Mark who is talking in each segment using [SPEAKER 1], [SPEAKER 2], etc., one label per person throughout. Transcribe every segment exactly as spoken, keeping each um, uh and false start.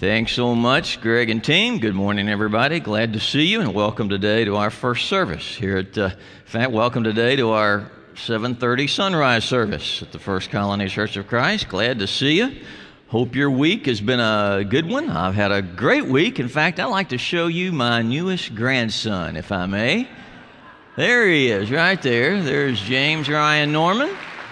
[SPEAKER 1] Thanks so much, Greg and team. Good morning, everybody. Glad to see you, and welcome today to our first service here at, uh, in fact, welcome today to our seven thirty sunrise service at the First Colony Church of Christ. Glad to see you. Hope your week has been a good one. I've had a great week. In fact, I'd like to show you my newest grandson, if I may. There he is, right there. There's James Ryan Norman.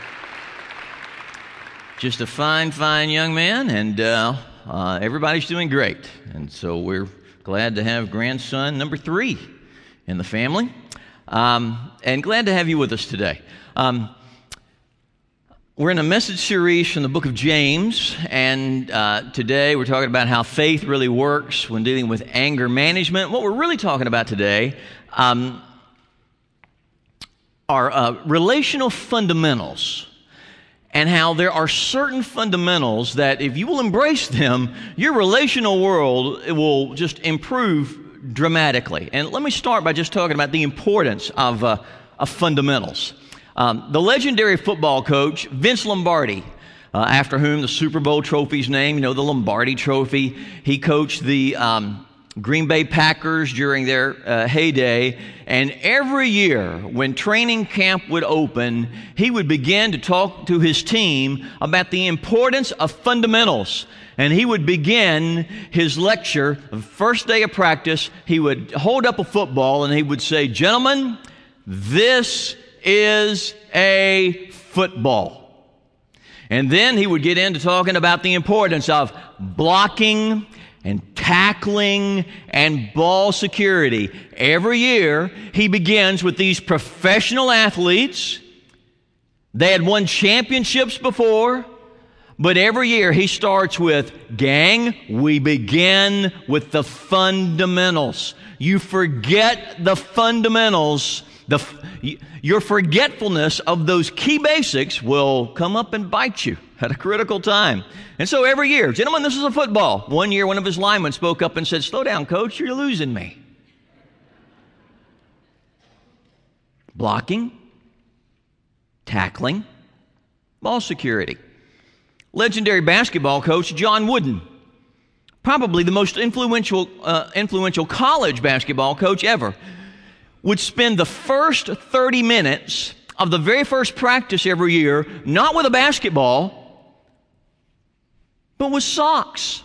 [SPEAKER 1] Just a fine, fine young man, and uh, uh, everybody's doing great. And so we're glad to have grandson number three in the family, um, and glad to have you with us today. Um, we're in a message series from the book of James, and uh, today we're talking about how faith really works when dealing with anger management. What we're really talking about today um, are uh, relational fundamentals, and how there are certain fundamentals that if you will embrace them, your relational world will just improve dramatically. And let me start by just talking about the importance of, uh, of fundamentals. Um, the legendary football coach, Vince Lombardi, uh, after whom the Super Bowl trophy's named, you know, the Lombardi Trophy. He coached the um, Green Bay Packers during their uh, heyday, and every year when training camp would open, he would begin to talk to his team about the importance of fundamentals. And he would begin his lecture, the first day of practice, he would hold up a football and he would say, "Gentlemen, this is a football." And then he would get into talking about the importance of blocking and tackling and ball security. Every year, he begins with these professional athletes. They had won championships before, but every year he starts with, "Gang, we begin with the fundamentals. You forget the fundamentals. The, your forgetfulness of those key basics will come up and bite you at a critical time." And so every year, "Gentlemen, this is a football." One year, one of his linemen spoke up and said, "Slow down, coach, you're losing me." Blocking, tackling, ball security. Legendary basketball coach John Wooden, probably the most influential, uh, influential college basketball coach ever, would spend the first thirty minutes of the very first practice every year, not with a basketball, but with socks.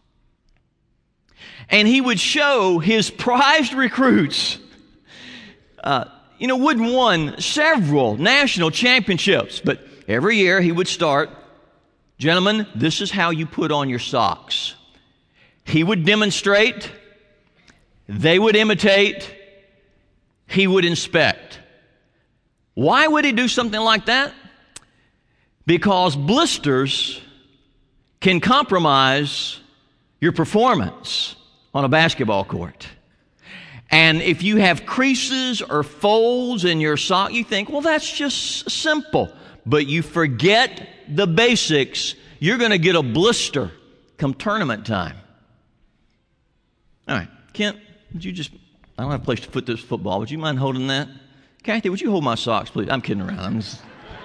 [SPEAKER 1] And he would show his prized recruits. Uh, you know, Wooden won several national championships, but every year he would start, "Gentlemen, this is how you put on your socks." He would demonstrate, they would imitate, he would inspect. Why would he do something like that? Because blisters can compromise your performance on a basketball court. And if you have creases or folds in your sock, you think, well, that's just simple. But you forget the basics, you're going to get a blister come tournament time. All right, Kent, would you just, I don't have a place to put this football. Would you mind holding that? Kathy, would you hold my socks, please? I'm kidding around. I'm just...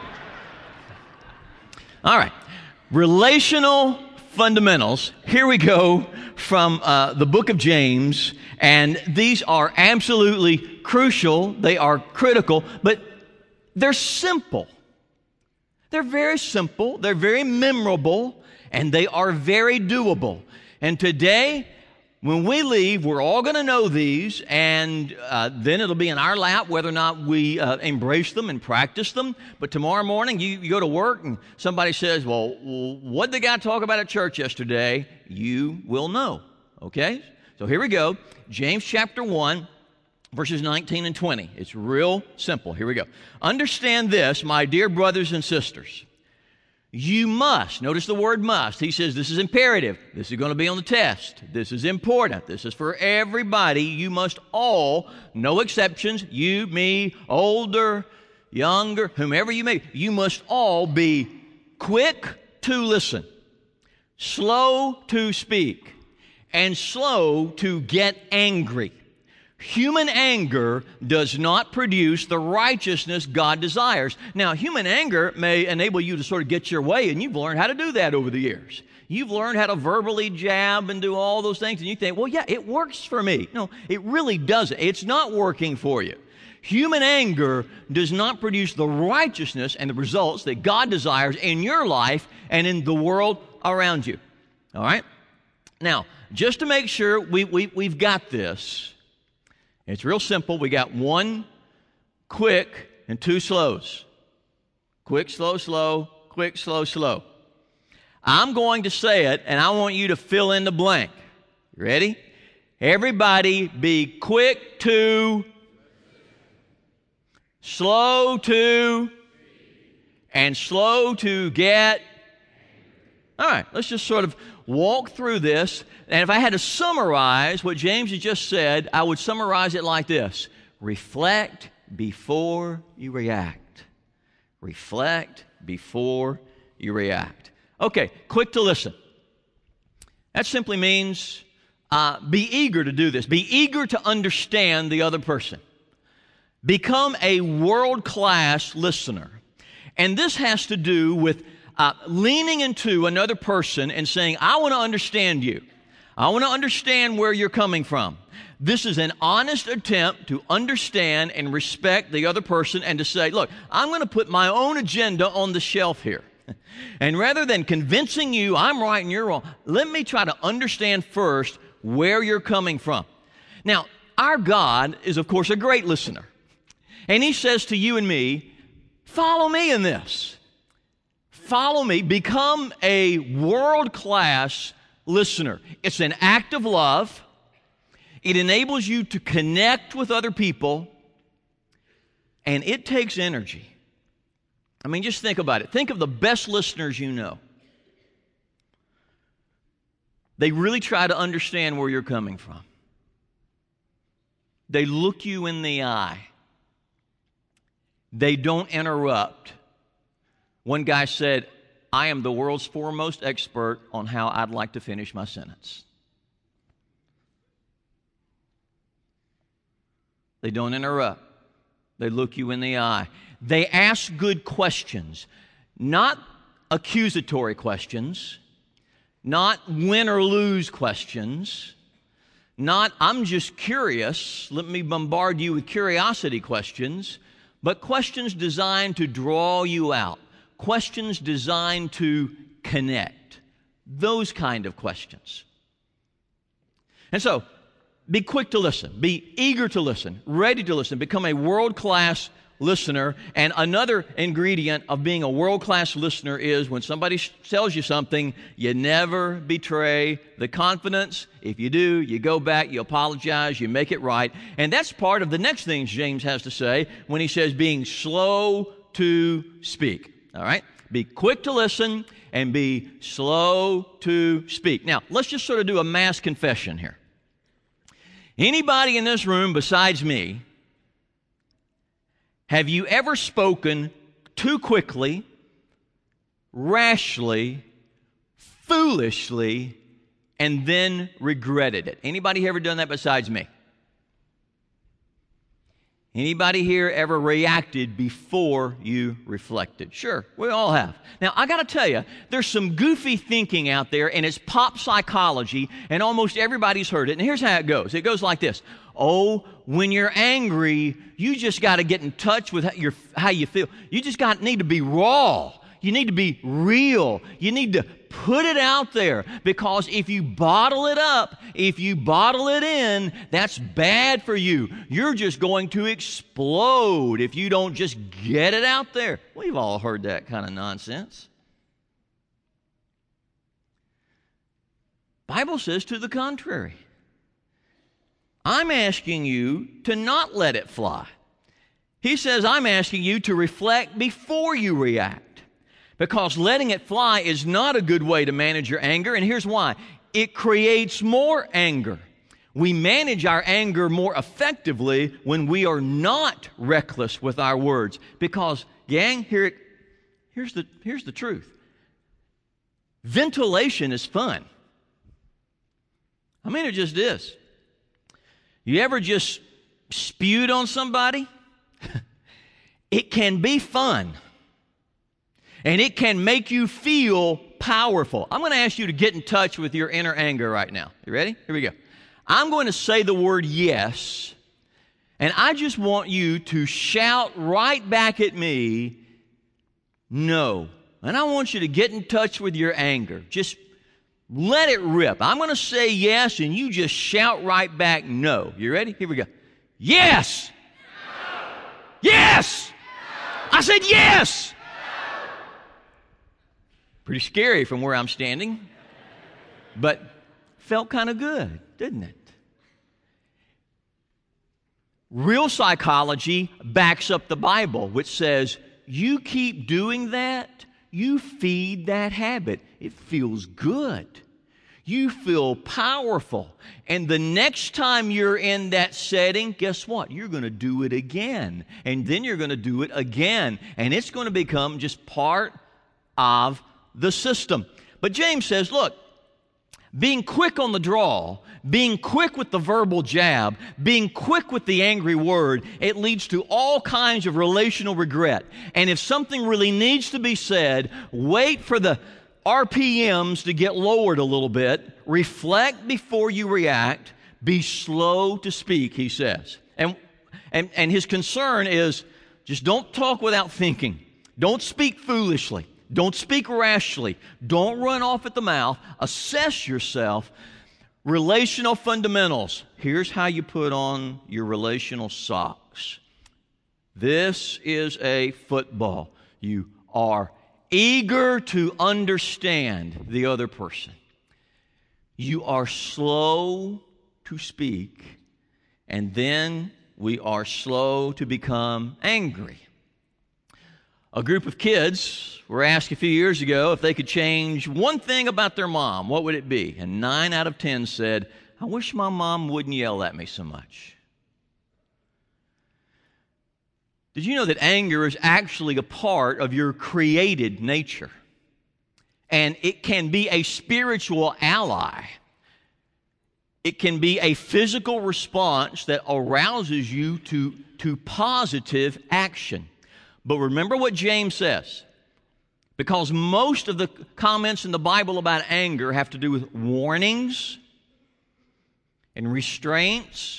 [SPEAKER 1] All right. Relational fundamentals. Here we go from uh, the book of James, and these are absolutely crucial. They are critical, but they're simple. They're very simple. They're very memorable, and they are very doable. And today, when we leave, we're all going to know these, and uh, then it'll be in our lap whether or not we uh, embrace them and practice them. But tomorrow morning, you, you go to work, and somebody says, well, what did the guy talk about at church yesterday? You will know, okay? So here we go. James chapter one, verses nineteen and twenty. It's real simple. Here we go. "Understand this, my dear brothers and sisters. You must," notice the word must. He says this is imperative. This is going to be on the test. This is important. This is for everybody. You must all, no exceptions, you, me, older, younger, whomever you may be, you must all be quick to listen, slow to speak, and slow to get angry. Human anger does not produce the righteousness God desires. Now, human anger may enable you to sort of get your way, and you've learned how to do that over the years. You've learned how to verbally jab and do all those things, and you think, well, yeah, it works for me. No, it really doesn't. It's not working for you. Human anger does not produce the righteousness and the results that God desires in your life and in the world around you. All right? Now, just to make sure we, we, we've got this, it's real simple. We got one quick and two slows. Quick, slow, slow, quick, slow, slow. I'm going to say it, and I want you to fill in the blank. You ready? Everybody be quick to, slow to, and slow to get. All right, let's just sort of walk through this. And if I had to summarize what James has just said, I would summarize it like this. Reflect before you react. Reflect before you react. Okay, quick to listen. That simply means uh, be eager to do this. Be eager to understand the other person. Become a world-class listener. And this has to do with uh, leaning into another person and saying, I want to understand you. I want to understand where you're coming from. This is an honest attempt to understand and respect the other person and to say, look, I'm going to put my own agenda on the shelf here. And rather than convincing you I'm right and you're wrong, let me try to understand first where you're coming from. Now, our God is, of course, a great listener. And He says to you and me, follow me in this. Follow me. Become a world-class listener. It's an act of love. It enables you to connect with other people. And it takes energy. I mean, just think about it. Think of the best listeners you know. They really try to understand where you're coming from. They look you in the eye. They don't interrupt. One guy said, I am the world's foremost expert on how I'd like to finish my sentence. They don't interrupt. They look you in the eye. They ask good questions, not accusatory questions, not win or lose questions, not I'm just curious, let me bombard you with curiosity questions, but questions designed to draw you out, questions designed to connect, those kind of questions. And so, be quick to listen, be eager to listen, ready to listen, become a world-class listener. And another ingredient of being a world-class listener is when somebody tells you something, you never betray the confidence. If you do, you go back, you apologize, you make it right. And that's part of the next things James has to say when he says being slow to speak. All right? Be quick to listen and be slow to speak. Now, let's just sort of do a mass confession here. Anybody in this room besides me, have you ever spoken too quickly, rashly, foolishly, and then regretted it? Anybody ever done that besides me? Anybody here ever reacted before you reflected? Sure, we all have. Now, I got to tell you, there's some goofy thinking out there, and it's pop psychology, and almost everybody's heard it. And here's how it goes. It goes like this. Oh, when you're angry, you just got to get in touch with how, your, how you feel. You just got need to be raw. You need to be real. You need to put it out there, because if you bottle it up, if you bottle it in, that's bad for you. You're just going to explode if you don't just get it out there. We've all heard that kind of nonsense. Bible says to the contrary. I'm asking you to not let it fly. He says, I'm asking you to reflect before you react. Because letting it fly is not a good way to manage your anger, and here's why. It creates more anger. We manage our anger more effectively when we are not reckless with our words. Because, gang, here, here's the, here's the truth. Ventilation is fun. I mean, it just is. You ever just spewed on somebody, it can be fun. And it can make you feel powerful. I'm going to ask you to get in touch with your inner anger right now. You ready? Here we go. I'm going to say the word yes, and I just want you to shout right back at me, no. And I want you to get in touch with your anger. Just let it rip. I'm going to say yes, and you just shout right back no. You ready? Here we go. Yes! No. Yes! No. I said yes! Pretty scary from where I'm standing, but felt kind of good, didn't it? Real psychology backs up the Bible, which says, you keep doing that, you feed that habit. It feels good. You feel powerful. And the next time you're in that setting, guess what? You're going to do it again. And then you're going to do it again. And it's going to become just part of the system. But James says, look, being quick on the draw, being quick with the verbal jab, being quick with the angry word, it leads to all kinds of relational regret. And if something really needs to be said, wait for the R P Ms to get lowered a little bit, reflect before you react, be slow to speak, he says. And, and, and his concern is just don't talk without thinking. Don't speak foolishly. Don't speak rashly. Don't run off at the mouth. Assess yourself. Relational fundamentals. Here's how you put on your relational socks. This is a football. You are eager to understand the other person. You are slow to speak, and then we are slow to become angry. A group of kids were asked a few years ago if they could change one thing about their mom, what would it be? And nine out of ten said, I wish my mom wouldn't yell at me so much. Did you know that anger is actually a part of your created nature? And it can be a spiritual ally. It can be a physical response that arouses you to, to positive action. But remember what James says, because most of the comments in the Bible about anger have to do with warnings and restraints.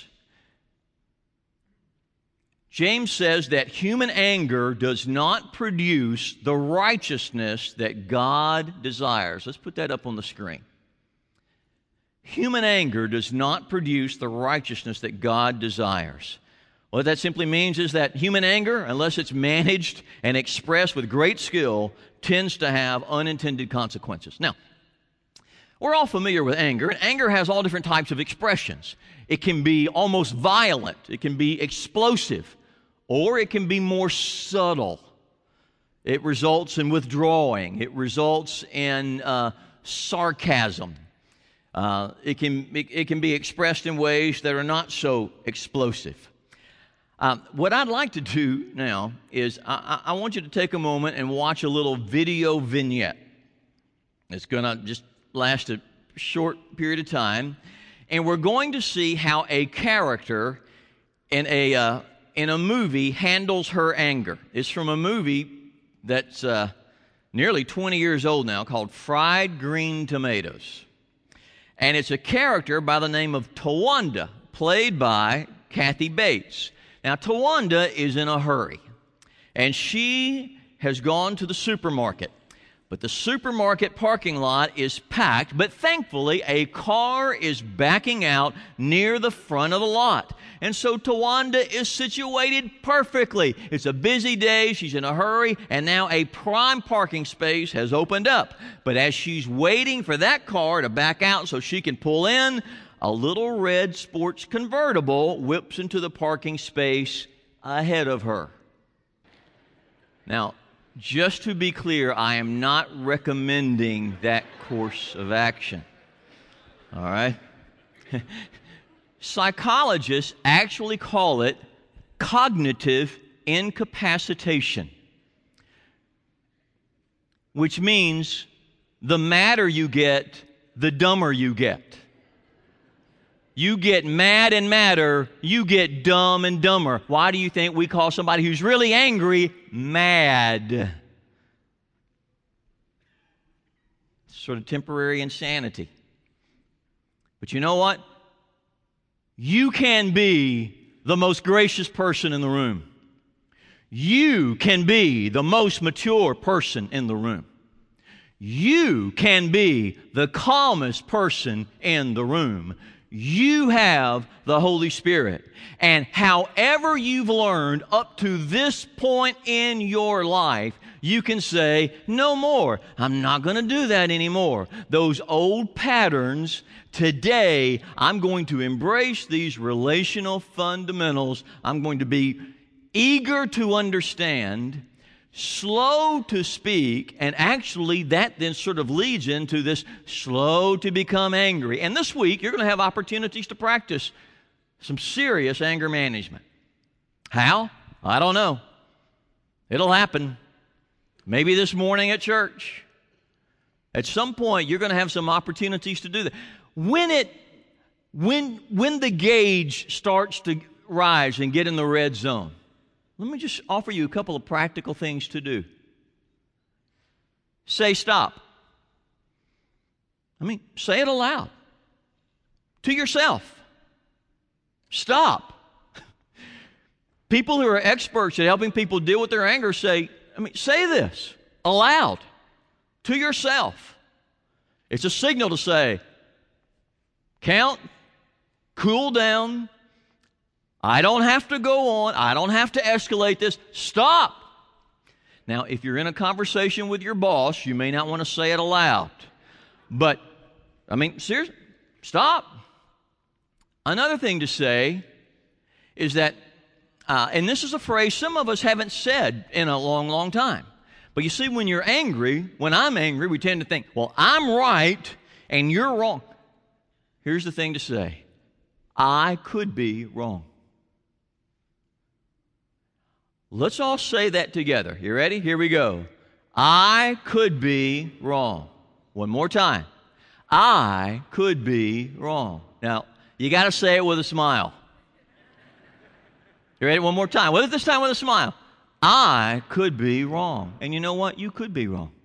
[SPEAKER 1] James says that human anger does not produce the righteousness that God desires. Let's put that up on the screen. Human anger does not produce the righteousness that God desires. What that simply means is that human anger, unless it's managed and expressed with great skill, tends to have unintended consequences. Now, we're all familiar with anger, and anger has all different types of expressions. It can be almost violent, it can be explosive, or it can be more subtle. It results in withdrawing, it results in uh, sarcasm. Uh, it can, it, it can be expressed in ways that are not so explosive. Um, what I'd like to do now is I, I want you to take a moment and watch a little video vignette. It's going to just last a short period of time, and we're going to see how a character in a uh, in a movie handles her anger. It's from a movie that's uh, nearly twenty years old now called Fried Green Tomatoes, and it's a character by the name of Tawanda, played by Kathy Bates. Now, Tawanda is in a hurry, and she has gone to the supermarket. But the supermarket parking lot is packed, but thankfully a car is backing out near the front of the lot. And so Tawanda is situated perfectly. It's a busy day, she's in a hurry, and now a prime parking space has opened up. But as she's waiting for that car to back out so she can pull in, a little red sports convertible whips into the parking space ahead of her. Now, just to be clear, I am not recommending that course of action. All right? Psychologists actually call it cognitive incapacitation, which means the madder you get, the dumber you get. You get mad and madder. You get dumb and dumber. Why do you think we call somebody who's really angry mad? Sort of temporary insanity. But you know what? You can be the most gracious person in the room. You can be the most mature person in the room. You can be the calmest person in the room. You have the Holy Spirit. And however you've learned up to this point in your life, you can say, no more. I'm not going to do that anymore. Those old patterns, today I'm going to embrace these relational fundamentals. I'm going to be eager to understand, slow to speak, and actually that then sort of leads into this slow to become angry. And this week, you're going to have opportunities to practice some serious anger management. How? I don't know. It'll happen. Maybe this morning at church. At some point, you're going to have some opportunities to do that. When it, when, when the gauge starts to rise and get in the red zone, let me just offer you a couple of practical things to do. Say stop. I mean, say it aloud to yourself. Stop. People who are experts at helping people deal with their anger say, I mean, say this aloud to yourself. It's a signal to say, count, cool down. I don't have to go on. I don't have to escalate this. Stop. Now, if you're in a conversation with your boss, you may not want to say it aloud. But, I mean, seriously, stop. Another thing to say is that, uh, and this is a phrase some of us haven't said in a long, long time. But you see, when you're angry, when I'm angry, we tend to think, well, I'm right and you're wrong. Here's the thing to say. I could be wrong. Let's all say that together. You ready? Here we go. I could be wrong. One more time. I could be wrong. Now, you got to say it with a smile. You ready? One more time. Well, this time with a smile. I could be wrong. And you know what? You could be wrong.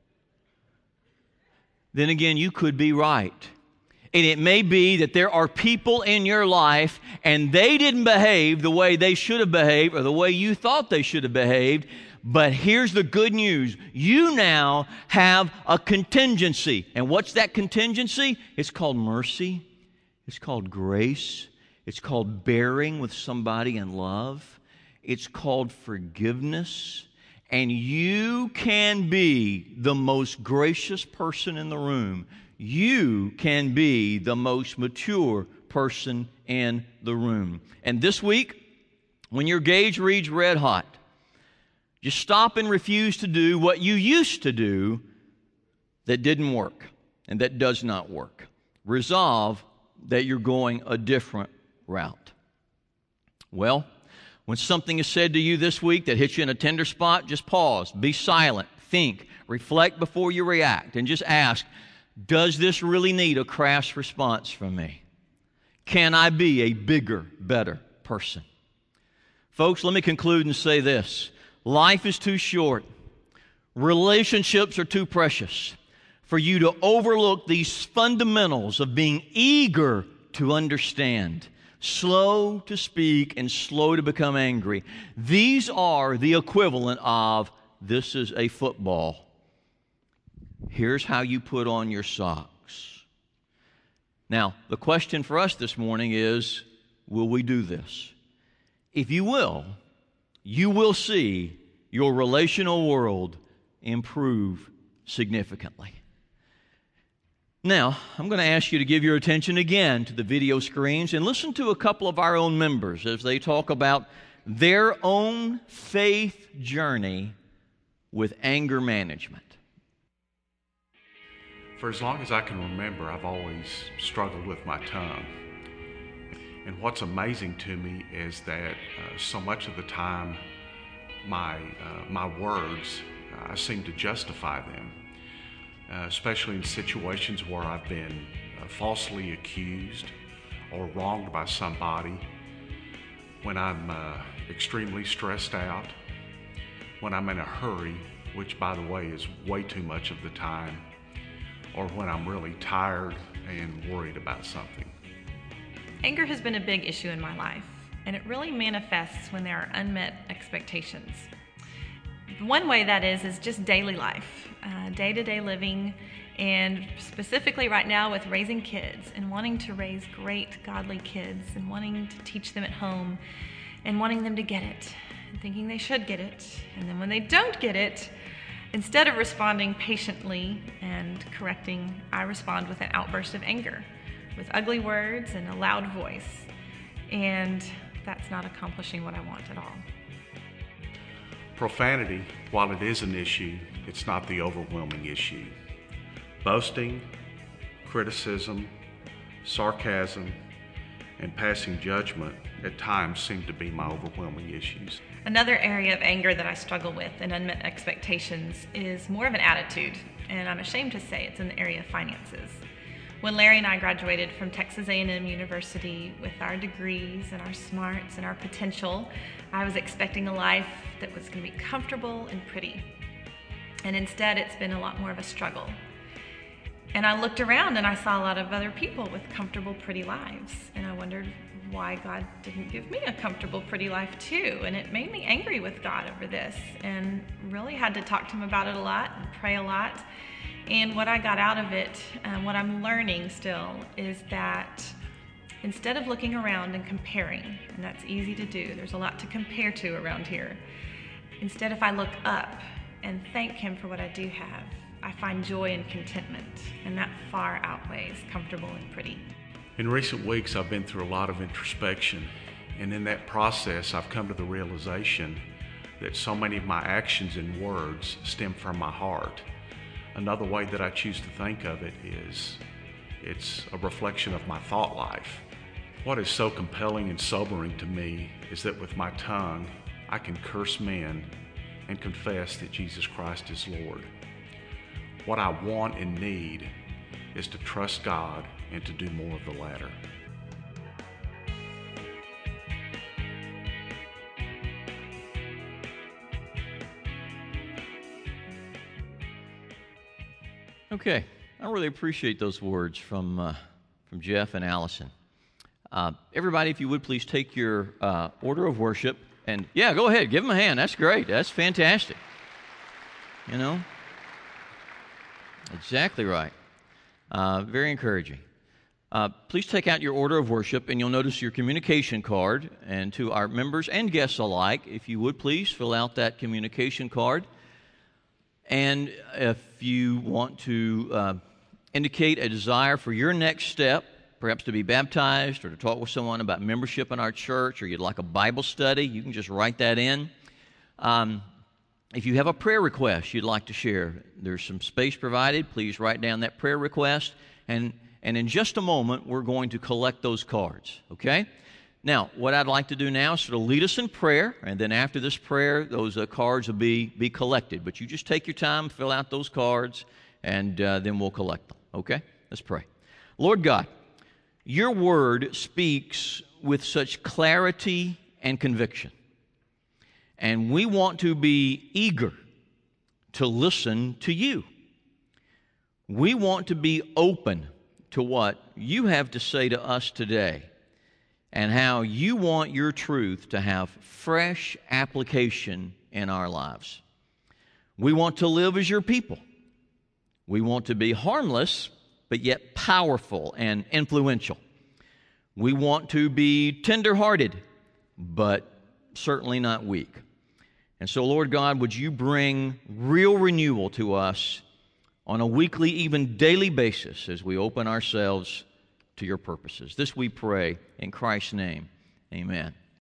[SPEAKER 1] Then again, you could be right. And it may be that there are people in your life and they didn't behave the way they should have behaved or the way you thought they should have behaved. But here's the good news. You now have a contingency. And what's that contingency? It's called mercy. It's called grace. It's called bearing with somebody in love. It's called forgiveness. And you can be the most gracious person in the room. You can be the most mature person in the room. And this week, when your gauge reads red hot, just stop and refuse to do what you used to do that didn't work and that does not work. Resolve that you're going a different route. Well, when something is said to you this week that hits you in a tender spot, just pause, be silent, think, reflect before you react, and just ask, does this really need a crass response from me? Can I be a bigger, better person? Folks, let me conclude and say this. Life is too short. Relationships are too precious for you to overlook these fundamentals of being eager to understand, slow to speak, and slow to become angry. These are the equivalent of, this is a football. Here's how you put on your socks. Now, the question for us this morning is, will we do this? If you will, you will see your relational world improve significantly. Now, I'm going to ask you to give your attention again to the video screens and listen to a couple of our own members as they talk about their own faith journey with anger management.
[SPEAKER 2] For as long as I can remember, I've always struggled with my tongue. And what's amazing to me is that uh, so much of the time, my, uh, my words, uh, I seem to justify them, uh, especially in situations where I've been uh, falsely accused or wronged by somebody, when I'm uh, extremely stressed out, when I'm in a hurry, which by the way is way too much of the time, or when I'm really tired and worried about something.
[SPEAKER 3] Anger has been a big issue in my life, and it really manifests when there are unmet expectations. One way that is is just daily life, uh, day-to-day living, and specifically right now with raising kids and wanting to raise great godly kids and wanting to teach them at home and wanting them to get it and thinking they should get it. And then when they don't get it, instead of responding patiently and correcting, I respond with an outburst of anger, with ugly words and a loud voice. And that's not accomplishing what I want at all.
[SPEAKER 2] Profanity, while it is an issue, it's not the overwhelming issue. Boasting, criticism, sarcasm, and passing judgment at times seem to be my overwhelming issues.
[SPEAKER 3] Another area of anger that I struggle with and unmet expectations is more of an attitude, and I'm ashamed to say it's in the area of finances. When Larry and I graduated from Texas A and M University with our degrees and our smarts and our potential, I was expecting a life that was going to be comfortable and pretty. And instead, it's been a lot more of a struggle. And I looked around and I saw a lot of other people with comfortable, pretty lives. And I wondered why God didn't give me a comfortable, pretty life too. And it made me angry with God over this and really had to talk to him about it a lot and pray a lot. And what I got out of it, um, what I'm learning still, is that instead of looking around and comparing, and that's easy to do, there's a lot to compare to around here. Instead, if I look up and thank him for what I do have, I find joy and contentment, and that far outweighs comfortable and pretty.
[SPEAKER 2] In recent weeks, I've been through a lot of introspection, and in that process, I've come to the realization that so many of my actions and words stem from my heart. Another way that I choose to think of it is it's a reflection of my thought life. What is so compelling and sobering to me is that with my tongue, I can curse men and confess that Jesus Christ is Lord. What I want and need is to trust God and to do more of the latter.
[SPEAKER 1] Okay, I really appreciate those words from uh, from Jeff and Allison. Uh, everybody, if you would please take your uh, order of worship and yeah, go ahead, give them a hand. That's great. That's fantastic. You know, exactly right. Uh, very encouraging. Uh, please take out your order of worship, and you'll notice your communication card. And to our members and guests alike, if you would please fill out that communication card. And if you want to uh, indicate a desire for your next step, perhaps to be baptized or to talk with someone about membership in our church, or you'd like a Bible study, you can just write that in. Um, if you have a prayer request you'd like to share, there's some space provided. Please write down that prayer request. And, and in just a moment, we're going to collect those cards, okay? Now, what I'd like to do now is sort of lead us in prayer, and then after this prayer, those uh, cards will be, be collected. But you just take your time, fill out those cards, and uh, then we'll collect them, okay? Let's pray. Lord God, your word speaks with such clarity and conviction, and we want to be eager to listen to you. We want to be open to what you have to say to us today, and how you want your truth to have fresh application in our lives. We want to live as your people. We want to be harmless, but yet powerful and influential. We want to be tender-hearted, but certainly not weak. And so, Lord God, would you bring real renewal to us on a weekly, even daily basis as we open ourselves to your purposes. This we pray in Christ's name. Amen.